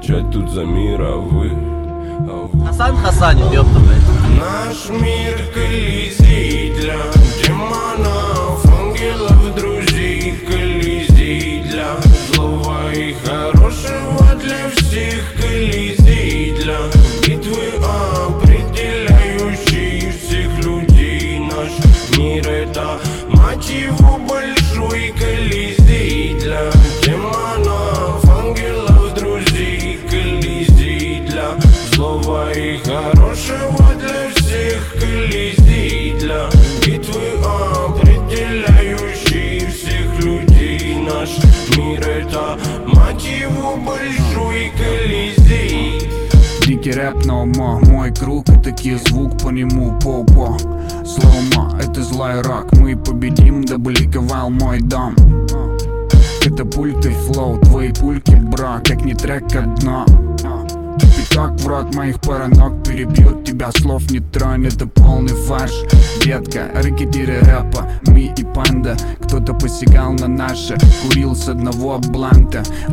отвечать тут за мир, а вы? Хасан Хасанин, ёпта, блядь. Наш мир колизей для демонов, ангелов, друзей, колизей для злого и хорошего, для всех колизей, для битвы, определяющей всех людей. Наш мир — это, мать его, большой колизей для демонов, ангелов, друзей, колизей для злого и хорошего, для всех колизей, для битвы, определяющей всех людей. Наш мир — это, мать его, большой колизей. Дикий рэп, но мой круг и такие звук по нему по слоумо, это злой рок. Мы победим, дабы ликовал мой дом. Катапульты, флоу, твои пульки, бро, как не трек, как дно. Пятак в рот моих паранок перебьют тебя, слов не тронь, это полный фарш. Детка, ракетиры рэпа, ми и панда. Кто-то посягал на наше, курил с одного бланта.